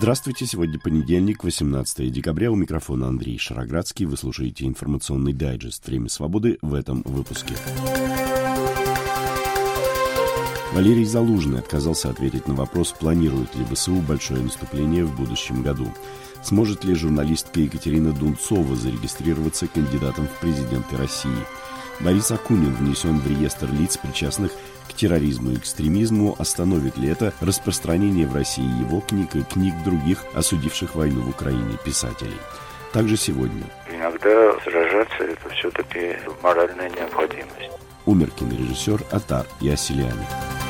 Здравствуйте, сегодня понедельник, 18 декабря, у микрофона Андрей Шароградский. Вы слушаете информационный дайджест «Время свободы» в этом выпуске. Валерий Залужный отказался ответить на вопрос, планирует ли ВСУ большое наступление в будущем году. Сможет ли журналистка Екатерина Дунцова зарегистрироваться кандидатом в президенты России? Борис Акунин внесен в реестр лиц, причастных к терроризму и экстремизму. Остановит ли это распространение в России его книг и книг других, осудивших войну в Украине, писателей? Также сегодня. Иногда сражаться – это все-таки моральная необходимость. Умер кинорежиссер Атар Ясселяни.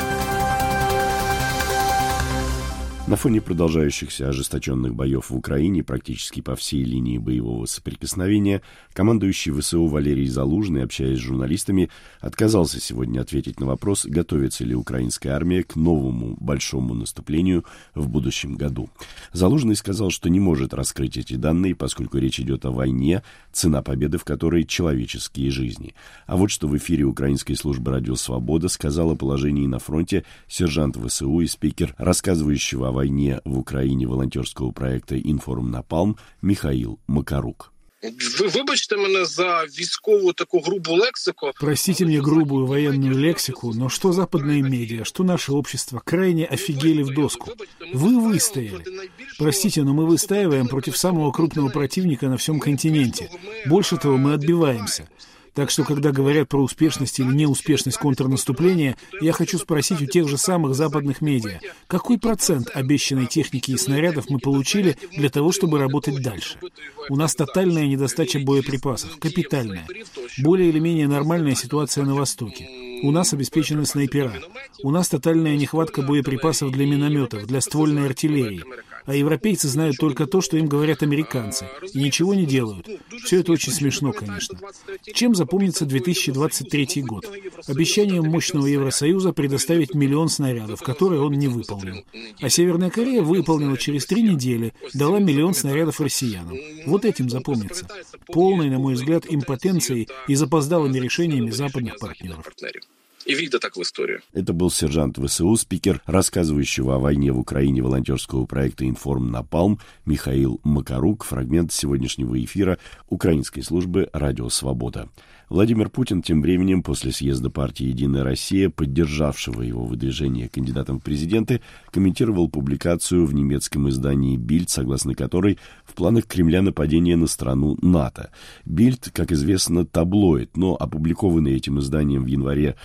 На фоне продолжающихся ожесточенных боев в Украине практически по всей линии боевого соприкосновения командующий ВСУ Валерий Залужный, общаясь с журналистами, отказался сегодня ответить на вопрос, готовится ли украинская армия к новому большому наступлению в будущем году. Залужный сказал, что не может раскрыть эти данные, поскольку речь идет о войне, цена победы в которой человеческие жизни. А вот что в эфире украинской службы «Радио Свобода» сказал о положении на фронте сержант ВСУ и спикер рассказывающего о войне в Украине волонтерского проекта «Інформ Напалм» Михаил Макарук. Вибачте мене за військову такую грубую лексику. Простите мне грубую военную лексику, но что западные медиа, что наше общество крайне офигели в доску. Вы выстояли. Простите, но мы выстаиваем против самого крупного противника на всем континенте. Больше того, мы отбиваемся. Так что, когда говорят про успешность или неуспешность контрнаступления, я хочу спросить у тех же самых западных медиа, какой процент обещанной техники и снарядов мы получили для того, чтобы работать дальше? У нас тотальная недостача боеприпасов, капитальная. Более или менее нормальная ситуация на Востоке. У нас обеспечены снайпера. У нас тотальная нехватка боеприпасов для минометов, для ствольной артиллерии. А европейцы знают только то, что им говорят американцы, и ничего не делают. Все это очень смешно, конечно. Чем запомнится 2023 год? Обещанием мощного Евросоюза предоставить 1 миллион снарядов, которые он не выполнил. А Северная Корея выполнила через 3 недели, дала 1 миллион снарядов россиянам. Вот этим запомнится. Полной, на мой взгляд, импотенцией и запоздалыми решениями западных партнеров. И війде так в историю. Это был сержант ВСУ, спикер рассказывающего о войне в Украине волонтерского проекта «Інформ Напалм» Михаил Макарук, фрагмент сегодняшнего эфира украинской службы «Радио Свобода». Владимир Путин тем временем после съезда партии «Единая Россия», поддержавшего его выдвижение кандидатом в президенты, комментировал публикацию в немецком издании «Бильд», согласно которой в планах Кремля нападение на страну НАТО. «Бильд», как известно, таблоид, но опубликованный этим изданием в январе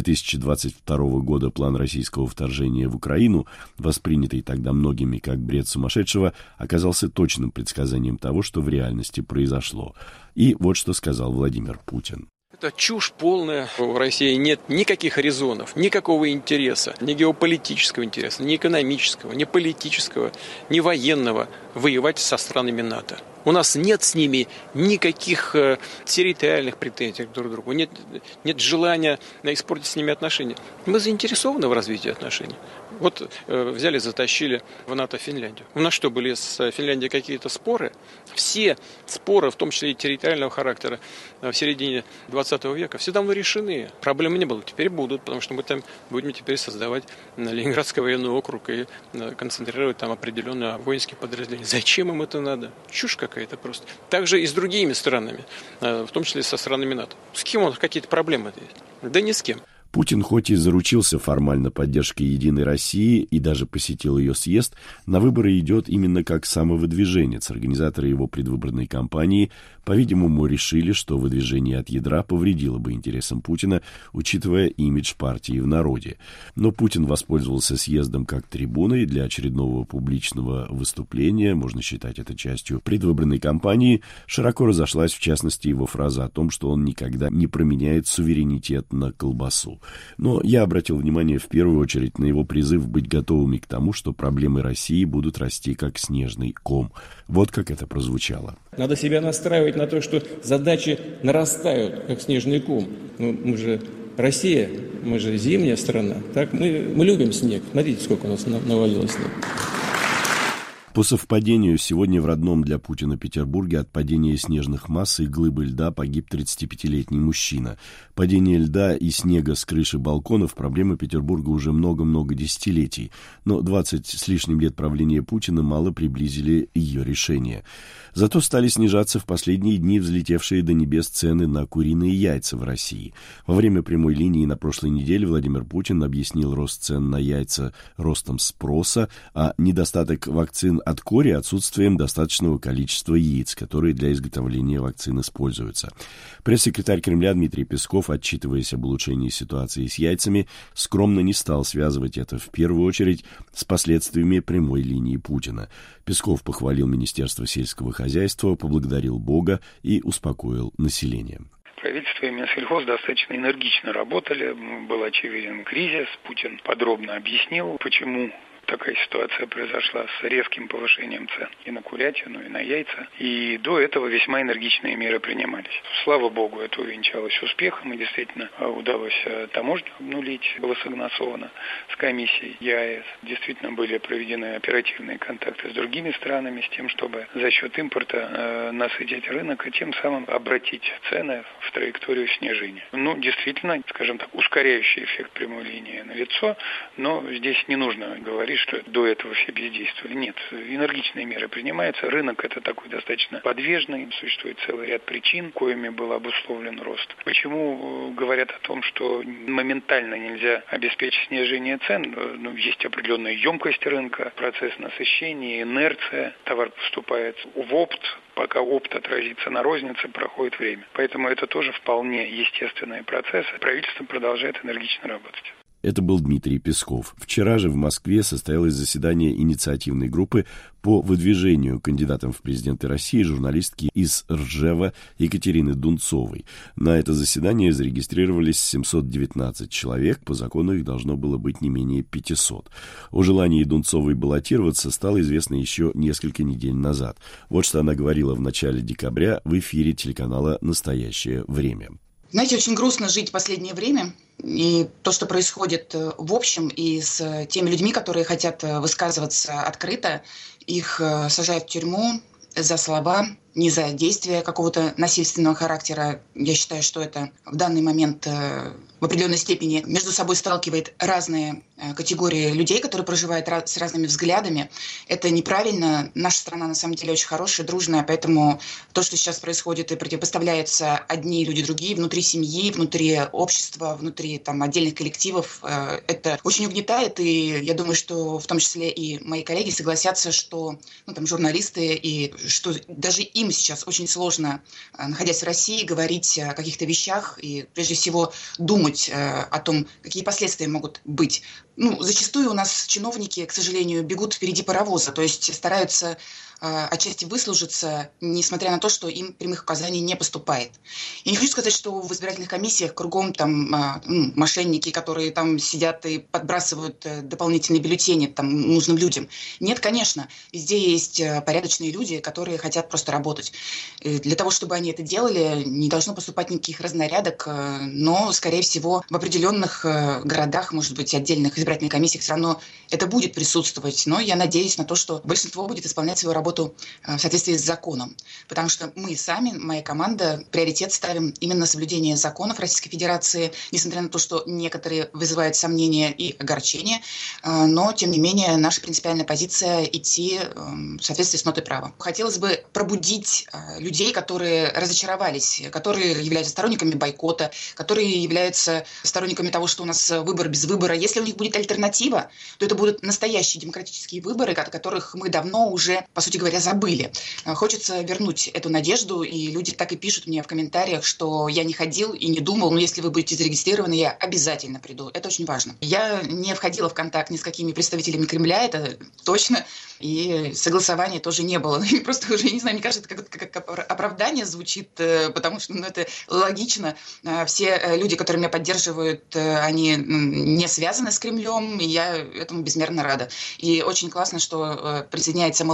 2022 года план российского вторжения в Украину, воспринятый тогда многими как бред сумасшедшего, оказался точным предсказанием того, что в реальности произошло. И вот что сказал Владимир Путин. Это чушь полная. В России нет никаких резонов, никакого интереса, ни геополитического интереса, ни экономического, ни политического, ни военного воевать со странами НАТО. У нас нет с ними никаких территориальных претензий друг к другу, нет желания испортить с ними отношения. Мы заинтересованы в развитии отношений. Вот взяли, затащили в НАТО Финляндию. У нас что, были с Финляндией какие-то споры? Все споры, в том числе и территориального характера, в середине 20 века, все давно решены. Проблем не было, теперь будут, потому что мы там будем теперь создавать Ленинградский военный округ и концентрировать там определенные воинские подразделения. Зачем им это надо? Чушь какая-то просто. Также и с другими странами, в том числе со странами НАТО. С кем у нас какие-то проблемы есть? Да ни с кем. Путин хоть и заручился формально поддержкой «Единой России» и даже посетил ее съезд, на выборы идет именно как самовыдвиженец. Организаторы его предвыборной кампании, по-видимому, решили, что выдвижение от ядра повредило бы интересам Путина, учитывая имидж партии в народе. Но Путин воспользовался съездом как трибуной для очередного публичного выступления, можно считать это частью предвыборной кампании. Широко разошлась, в частности, его фраза о том, что он никогда не променяет суверенитет на колбасу. Но я обратил внимание в первую очередь на его призыв быть готовыми к тому, что проблемы России будут расти как снежный ком. Вот как это прозвучало. Надо себя настраивать на то, что задачи нарастают, как снежный ком. Мы же Россия, мы же зимняя страна. Так? Мы любим снег. Смотрите, сколько у нас навалилось снег. По совпадению, сегодня в родном для Путина Петербурге от падения снежных масс и глыбы льда погиб 35-летний мужчина. Падение льда и снега с крыши балконов – проблема Петербурга уже много-много десятилетий, но 20 с лишним лет правления Путина мало приблизили ее решение. Зато стали снижаться в последние дни взлетевшие до небес цены на куриные яйца в России. Во время прямой линии на прошлой неделе Владимир Путин объяснил рост цен на яйца ростом спроса, а недостаток вакцин от кори отсутствием достаточного количества яиц, которые для изготовления вакцин используются. Пресс-секретарь Кремля Дмитрий Песков, отчитываясь об улучшении ситуации с яйцами, скромно не стал связывать это в первую очередь с последствиями прямой линии Путина. Песков похвалил Министерство сельского хозяйства, поблагодарил Бога и успокоил население. Правительство и Минсельхоз достаточно энергично работали, был очевиден кризис, Путин подробно объяснил, почему такая ситуация произошла с резким повышением цен и на курятину, и на яйца. И до этого весьма энергичные меры принимались. Слава богу, это увенчалось успехом, и действительно удалось таможню обнулить, было согласовано с комиссией ЕАЭС. Действительно были проведены оперативные контакты с другими странами с тем, чтобы за счет импорта насытить рынок и тем самым обратить цены в траекторию снижения. Ну, действительно, скажем так, ускоряющий эффект прямой линии налицо, но здесь не нужно говорить, что до этого все бездействовали. Нет, энергичные меры принимаются. Рынок это такой достаточно подвижный. Существует целый ряд причин, коими был обусловлен рост. Почему говорят о том, что моментально нельзя обеспечить снижение цен? Ну, есть определенная емкость рынка, процесс насыщения, инерция. Товар поступает в опт. Пока опт отразится на рознице, проходит время. Поэтому это тоже вполне естественный процесс. Правительство продолжает энергично работать. Это был Дмитрий Песков. Вчера же в Москве состоялось заседание инициативной группы по выдвижению кандидатом в президенты России журналистки из Ржева Екатерины Дунцовой. На это заседание зарегистрировались 719 человек, по закону их должно было быть не менее 500. О желании Дунцовой баллотироваться стало известно еще несколько недель назад. Вот что она говорила в начале декабря в эфире телеканала «Настоящее время». Знаете, очень грустно жить в последнее время. И то, что происходит в общем, и с теми людьми, которые хотят высказываться открыто, их сажают в тюрьму за слова, не за действия какого-то насильственного характера. Я считаю, что это в данный момент в определенной степени между собой сталкивает разные категории людей, которые проживают с разными взглядами. Это неправильно. Наша страна, на самом деле, очень хорошая, дружная, поэтому то, что сейчас происходит и противопоставляются одни люди другие внутри семьи, внутри общества, внутри отдельных коллективов, это очень угнетает, и я думаю, что в том числе и мои коллеги согласятся, что журналисты, и что даже им сейчас очень сложно, находясь в России, говорить о каких-то вещах и, прежде всего, думать о том, какие последствия могут быть. Зачастую у нас чиновники, к сожалению, бегут впереди паровоза, то есть стараются отчасти выслужиться, несмотря на то, что им прямых указаний не поступает. Я не хочу сказать, что в избирательных комиссиях кругом мошенники, которые там сидят и подбрасывают дополнительные бюллетени нужным людям. Нет, конечно, везде есть порядочные люди, которые хотят просто работать. Для того, чтобы они это делали, не должно поступать никаких разнарядок, но, скорее всего, в определенных городах, может быть, отдельных избирательных комиссиях все равно это будет присутствовать. Но я надеюсь на то, что большинство будет исполнять свою работу в соответствии с законом. Потому что мы сами, моя команда, приоритет ставим именно на соблюдение законов Российской Федерации, несмотря на то, что некоторые вызывают сомнения и огорчения, но, тем не менее, наша принципиальная позиция – идти в соответствии с нотой права. Хотелось бы пробудить людей, которые разочаровались, которые являются сторонниками бойкота, которые являются сторонниками того, что у нас выбор без выбора. Если у них будет альтернатива, то это будут настоящие демократические выборы, о которых мы давно уже, по сути говоря, забыли. Хочется вернуть эту надежду, и люди так и пишут мне в комментариях, что я не ходил и не думал, но если вы будете зарегистрированы, я обязательно приду. Это очень важно. Я не входила в контакт ни с какими представителями Кремля, это точно, и согласования тоже не было. Просто уже, не знаю, мне кажется, это как оправдание звучит, потому что это логично. Все люди, которые меня поддерживают, они не связаны с Кремлем, и я этому безмерно рада. И очень классно, что присоединяется молодежь, которая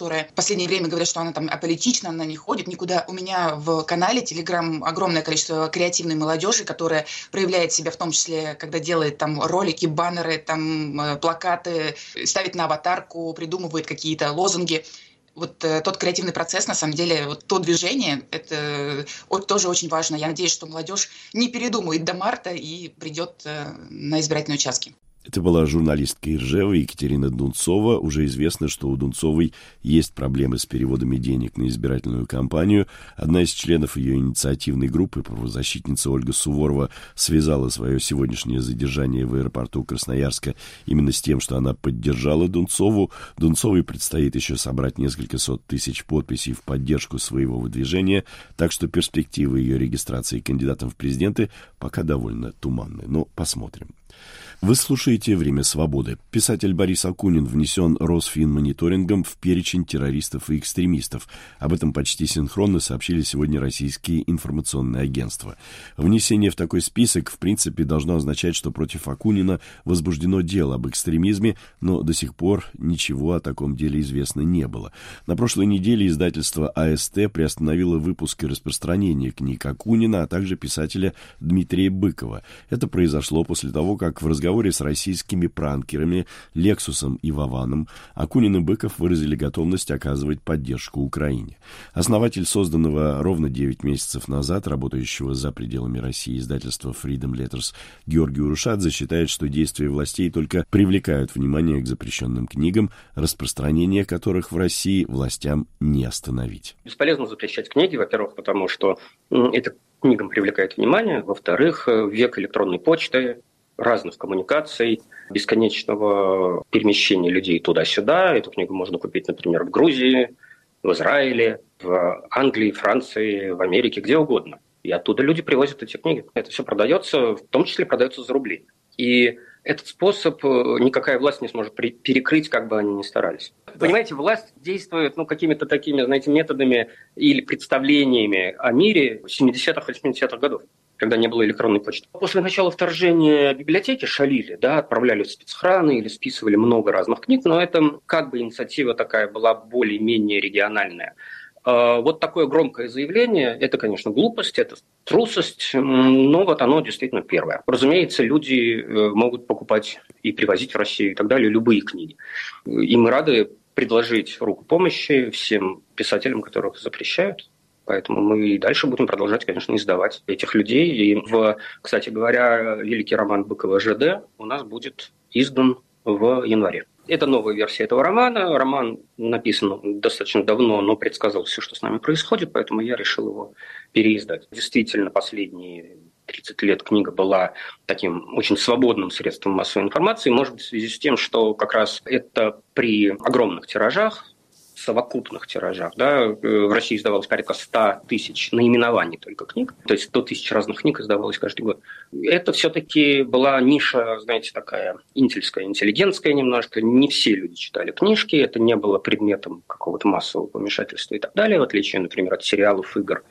которая в последнее время говорят, что она там аполитична, она не ходит никуда. У меня в канале Telegram огромное количество креативной молодежи, которая проявляет себя в том числе, когда делает там ролики, баннеры, там плакаты, ставит на аватарку, придумывает какие-то лозунги. Вот тот креативный процесс, на самом деле, вот то движение, это тоже очень важно. Я надеюсь, что молодежь не передумает до марта и придет на избирательные участки. Это была журналистка Иржева Екатерина Дунцова. Уже известно, что у Дунцовой есть проблемы с переводами денег на избирательную кампанию. Одна из членов ее инициативной группы, правозащитница Ольга Суворова, связала свое сегодняшнее задержание в аэропорту Красноярска именно с тем, что она поддержала Дунцову. Дунцовой предстоит еще собрать несколько сот тысяч подписей в поддержку своего выдвижения, так что перспективы ее регистрации кандидатом в президенты пока довольно туманны. Но посмотрим. Вы слушаете «Время свободы». Писатель Борис Акунин внесен Росфинмониторингом в перечень террористов и экстремистов. Об этом почти синхронно сообщили сегодня российские информационные агентства. Внесение в такой список, в принципе, должно означать, что против Акунина возбуждено дело об экстремизме, но до сих пор ничего о таком деле известно не было. На прошлой неделе издательство АСТ приостановило выпуск и распространение книг Акунина, а также писателя Дмитрия Быкова. Это произошло после того, как в разговоре с российскими пранкерами Лексусом и Вованом Акунин и Быков выразили готовность оказывать поддержку Украине. Основатель созданного ровно 9 месяцев назад, работающего за пределами России издательства Freedom Letters Георгий Урушадзе считает, что действия властей только привлекают внимание к запрещенным книгам, распространение которых в России властям не остановить. Бесполезно запрещать книги, во-первых, потому что это книгам привлекает внимание, во-вторых, век электронной почты, разных коммуникаций, бесконечного перемещения людей туда-сюда. Эту книгу можно купить, например, в Грузии, в Израиле, в Англии, Франции, в Америке, где угодно. И оттуда люди привозят эти книги. Это все продается, в том числе продается за рубли. И этот способ никакая власть не сможет перекрыть, как бы они ни старались. Да. Понимаете, власть действует какими-то такими, методами или представлениями о мире 70-х, 80-х годов, когда не было электронной почты. После начала вторжения библиотеки шалили, отправляли в спецхраны или списывали много разных книг, но это инициатива такая была более-менее региональная. Вот такое громкое заявление, это, конечно, глупость, это трусость, но оно действительно первое. Разумеется, люди могут покупать и привозить в Россию и так далее любые книги. И мы рады предложить руку помощи всем писателям, которых запрещают. Поэтому мы и дальше будем продолжать, конечно, издавать этих людей. И, кстати говоря, великий роман Быкова «ЖД» у нас будет издан в январе. Это новая версия этого романа. Роман написан достаточно давно, но предсказал все, что с нами происходит, поэтому я решил его переиздать. Действительно, последние 30 лет книга была таким очень свободным средством массовой информации, может быть, в связи с тем, что как раз это при огромных тиражах, совокупных тиражах. В России издавалось порядка 100 тысяч наименований только книг, то есть 100 тысяч разных книг издавалось каждый год. Это все-таки была ниша, такая интельская, интеллигентская немножко. Не все люди читали книжки, это не было предметом какого-то массового помешательства и так далее, в отличие, например, от сериалов, игр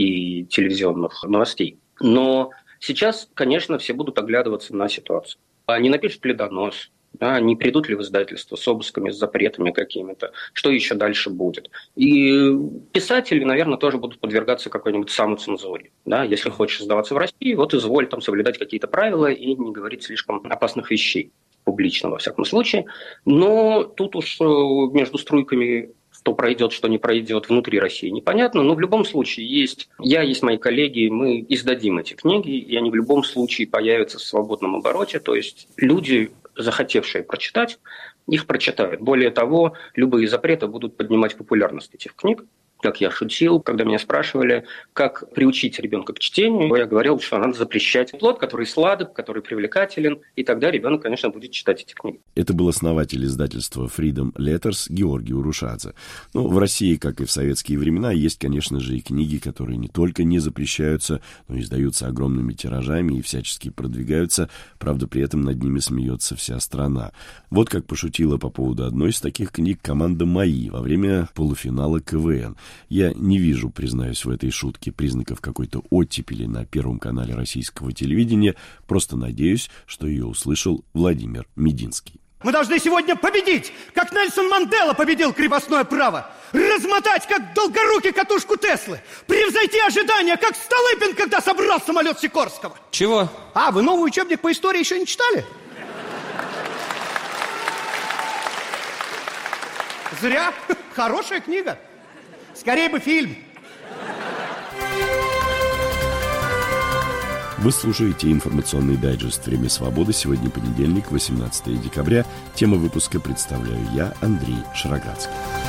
и телевизионных новостей. Но сейчас, конечно, все будут оглядываться на ситуацию. Они напишут ли донос, не придут ли в издательство с обысками, с запретами какими-то, что еще дальше будет. И писатели, наверное, тоже будут подвергаться какой-нибудь самоцензуре. Если хочешь издаваться в России, изволь там соблюдать какие-то правила и не говорить слишком опасных вещей, публично во всяком случае. Но тут уж между струйками что пройдет, что не пройдет внутри России, непонятно. Но в любом случае есть мои коллеги, мы издадим эти книги, и они в любом случае появятся в свободном обороте. То есть люди, захотевшие прочитать, их прочитают. Более того, любые запреты будут поднимать популярность этих книг. Как я шутил, когда меня спрашивали, как приучить ребенка к чтению, я говорил, что надо запрещать плод, который сладок, который привлекателен, и тогда ребенок, конечно, будет читать эти книги. Это был основатель издательства Freedom Letters Георгий Урушадзе. В России, как и в советские времена, есть, конечно же, и книги, которые не только не запрещаются, но и издаются огромными тиражами и всячески продвигаются, правда, при этом над ними смеется вся страна. Вот как пошутила по поводу одной из таких книг команда «Мои» во время полуфинала КВН. Я не вижу, признаюсь в этой шутке, признаков какой-то оттепели на Первом канале российского телевидения, просто надеюсь, что ее услышал Владимир Мединский. Мы должны сегодня победить, как Нельсон Мандела победил крепостное право. Размотать, как Долгорукий, катушку Теслы. Превзойти ожидания, как Столыпин, когда собрал самолет Сикорского. Чего? А, вы новый учебник по истории еще не читали? Зря. Хорошая книга. Скорее бы фильм. Вы слушаете информационный дайджест «Время свободы». Сегодня понедельник, 18 декабря. Тема выпуска представляю я, Андрей Шароградский.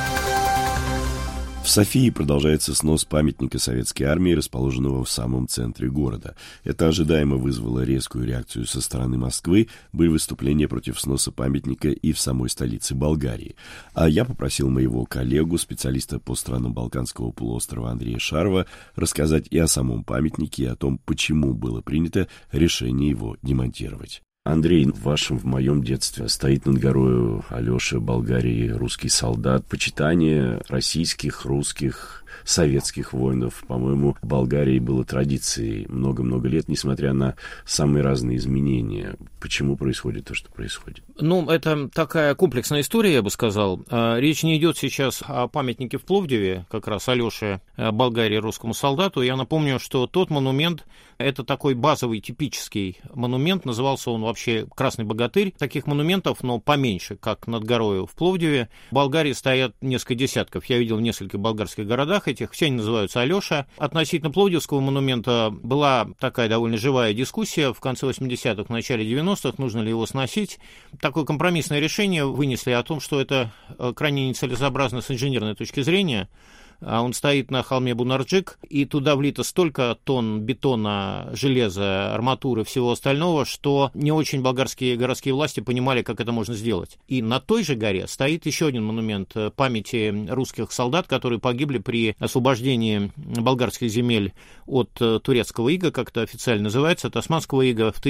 В Софии продолжается снос памятника советской армии, расположенного в самом центре города. Это ожидаемо вызвало резкую реакцию со стороны Москвы. Были выступления против сноса памятника и в самой столице Болгарии. А я попросил моего коллегу, специалиста по странам Балканского полуострова Андрея Шарова, рассказать и о самом памятнике, и о том, почему было принято решение его демонтировать. Андрей, в моем детстве стоит над горою Алеша, Болгарии, русский солдат. Почитание российских, русских, советских воинов, по-моему, в Болгарии было традицией много-много лет, несмотря на самые разные изменения. Почему происходит то, что происходит? Ну, это такая комплексная история, я бы сказал. Речь не идет сейчас о памятнике в Пловдиве, как раз Алёше, Болгарии, русскому солдату. Я напомню, что тот монумент, это такой базовый, типический монумент, назывался он вообще «Красный богатырь». Таких монументов, но поменьше, как над горою в Пловдиве. В Болгарии стоят несколько десятков. Я видел в нескольких болгарских городах этих, все они называются Алёша. Относительно Пловдивского монумента была такая довольно живая дискуссия в конце 80-х, в начале 90-х, нужно ли его сносить. Такое компромиссное решение вынесли о том, что это крайне нецелесообразно с инженерной точки зрения. Он стоит на холме Бунарджик, и туда влито столько тонн бетона, железа, арматуры, всего остального, что не очень болгарские городские власти понимали, как это можно сделать. И на той же горе стоит еще один монумент памяти русских солдат, которые погибли при освобождении болгарских земель от турецкого ига, как это официально называется, от османского ига в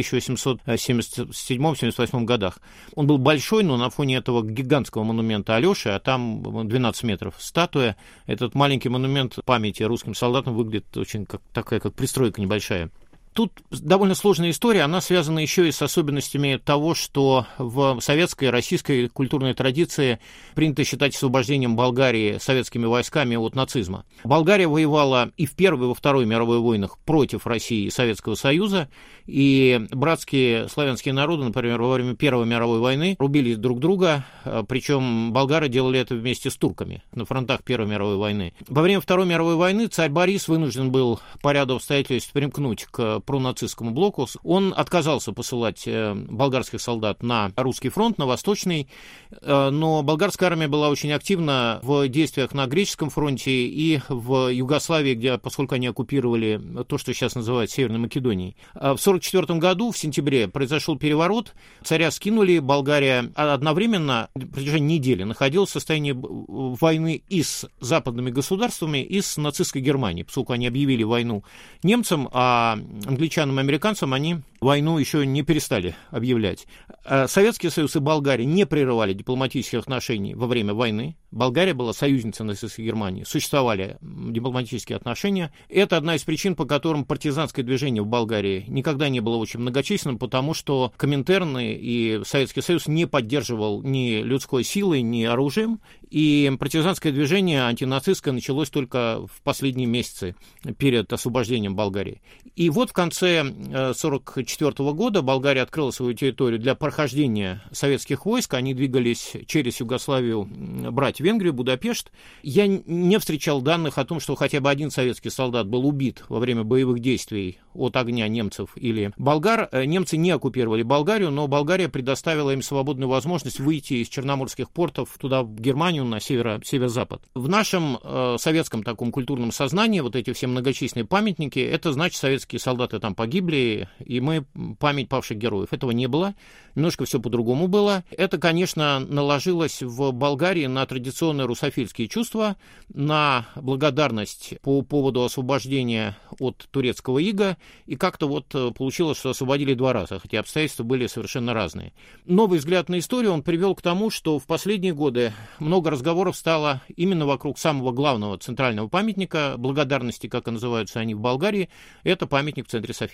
1877-78 годах. Он был большой, но на фоне этого гигантского монумента Алёши, а там 12 метров статуя, этот маленький монумент памяти русским солдатам выглядит очень как пристройка небольшая. Тут довольно сложная история, она связана еще и с особенностями того, что в советской, российской культурной традиции принято считать освобождением Болгарии советскими войсками от нацизма. Болгария воевала и в Первой, и во Второй мировой войнах против России и Советского Союза, и братские славянские народы, например, во время Первой мировой войны рубили друг друга, причем болгары делали это вместе с турками на фронтах Первой мировой войны. Во время Второй мировой войны царь Борис вынужден был по ряду обстоятельств примкнуть к пронацистскому блоку. Он отказался посылать болгарских солдат на русский фронт, на Восточный, но болгарская армия была очень активна в действиях на греческом фронте и в Югославии, поскольку они оккупировали то, что сейчас называют Северной Македонией. В 1944 году, в сентябре, произошел переворот, царя скинули, Болгария одновременно в протяжении недели находилась в состоянии войны и с западными государствами, и с нацистской Германией, поскольку они объявили войну немцам, а англичанам и американцам они войну еще не перестали объявлять. Советский Союз и Болгария не прерывали дипломатических отношений во время войны. Болгария была союзницей нацистской Германии. Существовали дипломатические отношения. Это одна из причин, по которым партизанское движение в Болгарии никогда не было очень многочисленным, потому что Коминтерн и Советский Союз не поддерживал ни людской силой, ни оружием. И партизанское движение антинацистское началось только в последние месяцы перед освобождением Болгарии. И вот в конце 1944 года Болгария открыла свою территорию для прохождения советских войск. Они двигались через Югославию брать Венгрию, Будапешт. Я не встречал данных о том, что хотя бы один советский солдат был убит во время боевых действий от огня немцев или болгар. Немцы не оккупировали Болгарию, но Болгария предоставила им свободную возможность выйти из черноморских портов туда, в Германию, на северо-запад. В нашем советском таком культурном сознании вот эти все многочисленные памятники, это значит, советские солдаты там погибли, и мы память павших героев. Этого не было. Немножко все по-другому было. Это, конечно, наложилось в Болгарии на традиционные русофильские чувства, на благодарность по поводу освобождения от турецкого ига, и как-то вот получилось, что освободили два раза, хотя обстоятельства были совершенно разные. Новый взгляд на историю, он привел к тому, что в последние годы много разговоров стало именно вокруг самого главного центрального памятника благодарности, как и называются они в Болгарии, это памятник в центре Софии.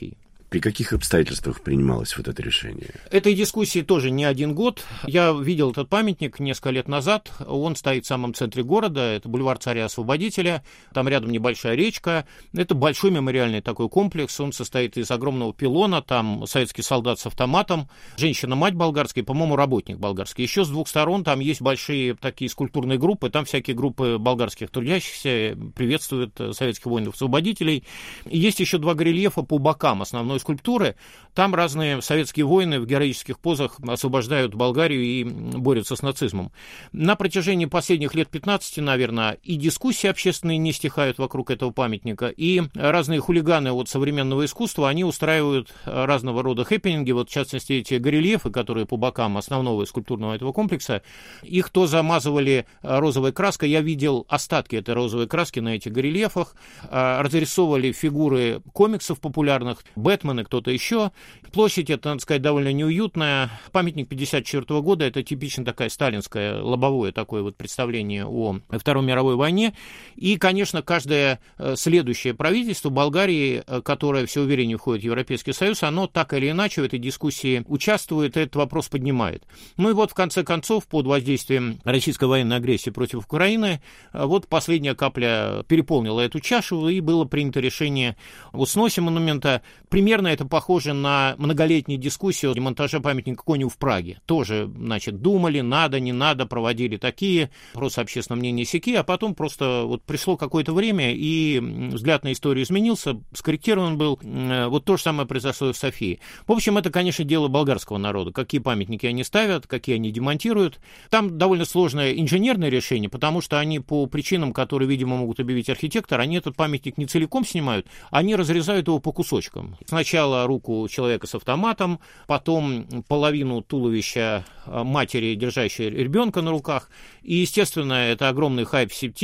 При каких обстоятельствах принималось вот это решение? Этой дискуссии тоже не один год. Я видел этот памятник несколько лет назад. Он стоит в самом центре города. Это бульвар Царя-Освободителя. Там рядом небольшая речка. Это большой мемориальный такой комплекс. Он состоит из огромного пилона. Там советский солдат с автоматом. Женщина-мать болгарская, по-моему, работник болгарский. Еще с двух сторон там есть большие такие скульптурные группы. Там всякие группы болгарских трудящихся приветствуют советских воинов-освободителей. И есть еще два горельефа по бокам основной скульптуры. Там разные советские воины в героических позах освобождают Болгарию и борются с нацизмом. На протяжении последних лет 15, наверное, и дискуссии общественные не стихают вокруг этого памятника, и разные хулиганы от современного искусства, они устраивают разного рода хэппининги, вот в частности эти горельефы, которые по бокам основного скульптурного этого комплекса, их то замазывали розовой краской, я видел остатки этой розовой краски на этих горельефах, разрисовывали фигуры комиксов популярных, Бэтмен и кто-то еще. Площадь эта, надо сказать, довольно неуютная. Памятник 1954 года, это типично такая сталинское, лобовое такое вот представление о Второй мировой войне. И, конечно, каждое следующее правительство Болгарии, которое все увереннее входит в Европейский Союз, оно так или иначе в этой дискуссии участвует, и этот вопрос поднимает. Ну и вот, в конце концов, под воздействием российской военной агрессии против Украины, вот последняя капля переполнила эту чашу, и было принято решение о сносе монумента. Примерно это похоже на многолетнюю дискуссию о демонтаже памятника коню в Праге. Тоже, значит, думали, надо, не надо, проводили такие, просто общественное мнение сяки, а потом просто вот пришло какое-то время, и взгляд на историю изменился, скорректирован был. Вот то же самое произошло и в Софии. В общем, это, конечно, дело болгарского народа. Какие памятники они ставят, какие они демонтируют. Там довольно сложное инженерное решение, потому что они по причинам, которые, видимо, могут объявить архитектор, они этот памятник не целиком снимают, они разрезают его по кусочкам. Сначала руку человека с автоматом, потом половину туловища матери, держащей ребенка на руках. И, естественно, это огромный хайп в сети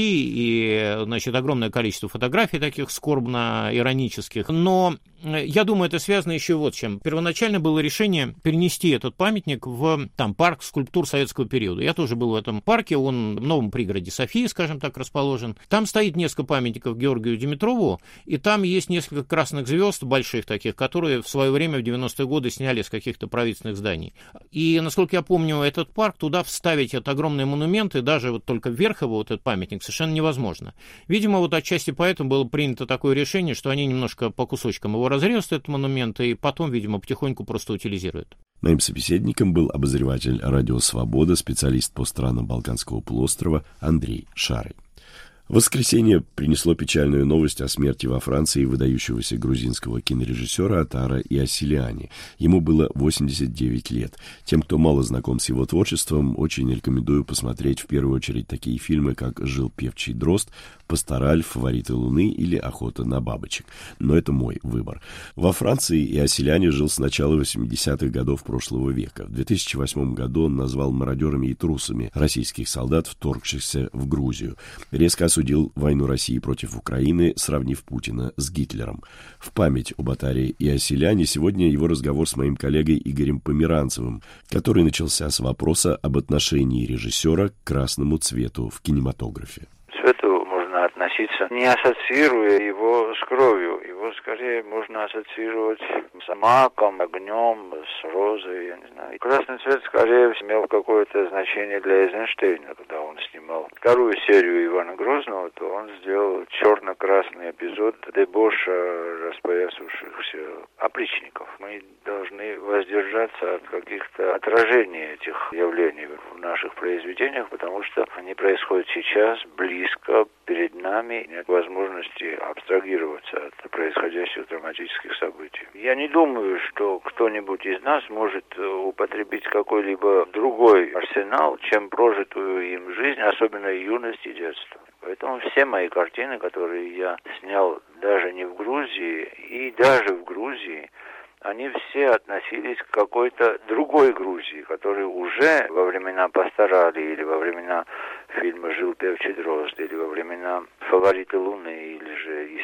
и, значит, огромное количество фотографий таких скорбно-иронических. Но я думаю, это связано еще вот с чем. Первоначально было решение перенести этот памятник в парк скульптур советского периода. Я тоже был в этом парке, он в новом пригороде Софии, скажем так, расположен. Там стоит несколько памятников Георгию Димитрову, и там есть несколько красных звезд больших таких, которые в свое время в 90-е годы сняли с каких-то правительственных зданий. И, насколько я помню, этот парк, туда вставить этот огромный монумент, и даже вот только вверх его, вот этот памятник, совершенно невозможно. Видимо, вот отчасти поэтому было принято такое решение, что они немножко по кусочкам его разрежут, этот монумент, и потом, видимо, потихоньку просто утилизируют. Моим собеседником был обозреватель «Радио Свобода», специалист по странам Балканского полуострова Андрей Шарый. В воскресенье принесло печальную новость о смерти во Франции выдающегося грузинского кинорежиссера Атара Иосилиани. Ему было 89 лет. Тем, кто мало знаком с его творчеством, очень рекомендую посмотреть в первую очередь такие фильмы, как «Жил певчий дрозд», «Пастораль», «Фавориты Луны» или «Охота на бабочек». Но это мой выбор. Во Франции Иосилиани жил с начала 80-х годов прошлого века. В 2008 году он назвал мародерами и трусами российских солдат, вторгшихся в Грузию. Резко осудил войну России против Украины, сравнив Путина с Гитлером. В память об Атаре Иосилиани сегодня его разговор с моим коллегой Игорем Померанцевым, который начался с вопроса об отношении режиссера к красному цвету в кинематографе. Цвету можно относиться, не ассоциируя его с кровью. Его скорее можно ассоциировать с маком, огнем, с розой, я не знаю. Красный цвет скорее имел какое-то значение для Эйзенштейна, когда он снимал вторую серию Ивана Грозного, то он сделал черно-красный эпизод дебоша распоясавшихся опричников. Мы должны воздержаться от каких-то отражений этих явлений в наших произведениях, потому что они происходят сейчас, близко, перед нами, нет возможности абстрагироваться от происходящих драматических событий. Я не думаю, что кто-нибудь из нас может употребить какой-либо другой арсенал, чем прожитую им жизнь, особенно юность и детство. Поэтому все мои картины, которые я снял даже не в Грузии, и даже в Грузии, они все относились к какой-то другой Грузии, которая уже во времена Пасторали или во времена фильма «Жил певчий дрозд», или во времена «Фавориты Луны», или же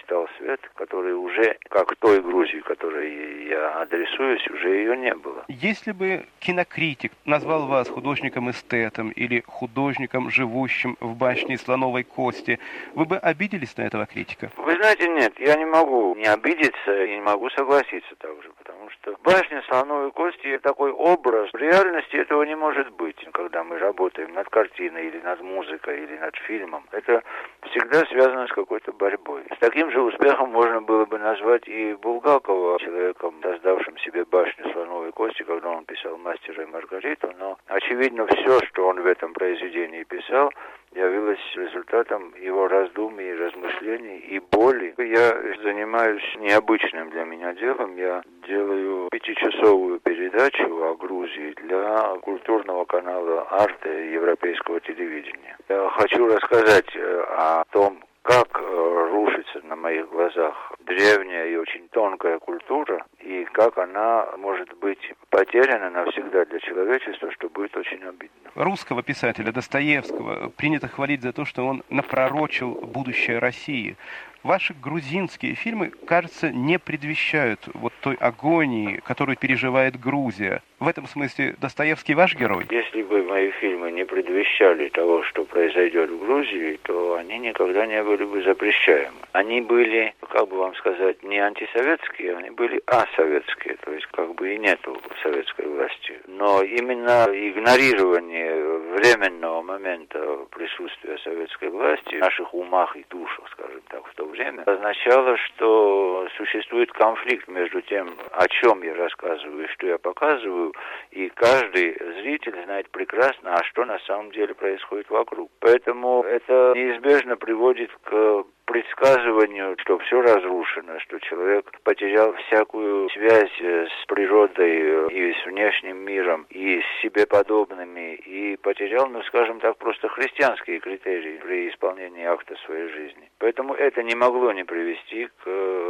стал свет, который уже, как той Грузии, которой я адресуюсь, уже ее не было. Если бы кинокритик назвал вас художником-эстетом или художником, живущим в башне слоновой кости, вы бы обиделись на этого критика? Вы знаете, нет, я не могу не обидеться и не могу согласиться также, потому что башня слоновой кости – такой образ. В реальности этого не может быть, когда мы работаем над картиной или над музыкой или над фильмом. Это всегда связано с какой-то борьбой. С таким же успехом можно было бы назвать и Булгакова человеком, создавшим себе башню слоновой кости, когда он писал «Мастера и Маргариту», но, очевидно, все, что он в этом произведении писал, явилось результатом его раздумий, размышлений и боли. Я занимаюсь необычным для меня делом. Я делаю 5-часовую передачу о Грузии для культурного канала «Арте» европейского телевидения. Я хочу рассказать о том, как рушится на моих глазах древняя и очень тонкая культура, и как она может быть потеряна навсегда для человечества, что будет очень обидно. Русского писателя Достоевского принято хвалить за то, что он напророчил будущее России. Ваши грузинские фильмы, кажется, не предвещают вот той агонии, которую переживает Грузия. В этом смысле Достоевский ваш герой? Если бы мои фильмы не предвещали того, что произойдет в Грузии, то они никогда не были бы запрещаемы. Они были, как бы вам сказать, не антисоветские, они были асоветские, то есть как бы и нету советской власти. Но именно игнорирование временного момента присутствия советской власти в наших умах и душах, скажем так, в то время, означало, что существует конфликт между тем, о чем я рассказываю и что я показываю, и каждый зритель знает прекрасно, а что на самом деле происходит вокруг. Поэтому это неизбежно приводит к предсказыванию, что все разрушено, что человек потерял всякую связь с природой и с внешним миром, и с себе подобными, и потерял, скажем так, просто христианские критерии при исполнении акта своей жизни. Поэтому это не могло не привести к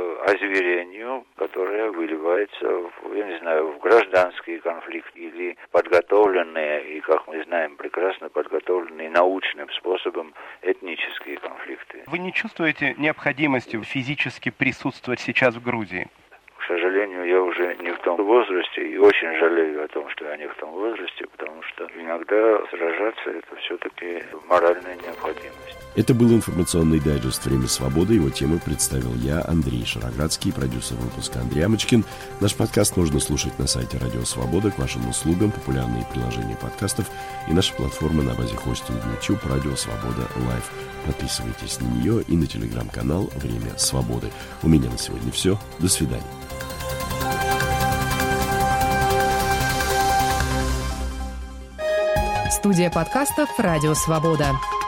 озверению, которое выливается в гражданский конфликт или подготовленные, и, как мы знаем, прекрасно подготовленные научным способом этнические конфликты. Вы не чувствуете необходимости физически присутствовать сейчас в Грузии? К сожалению, я уже не в том возрасте и очень жалею о том, что я не в том возрасте, потому что иногда сражаться – это все-таки моральная необходимость. Это был информационный дайджест «Время свободы». Его темы представил я, Андрей Шароградский, продюсер выпуска Андрей Амочкин. Наш подкаст можно слушать на сайте Радио Свобода, к вашим услугам популярные приложения подкастов и наша платформа на базе хостинга YouTube Радио Свобода Лайв. Подписывайтесь на нее и на телеграм-канал «Время свободы». У меня на сегодня все. До свидания. Студия подкастов «Радио Свобода».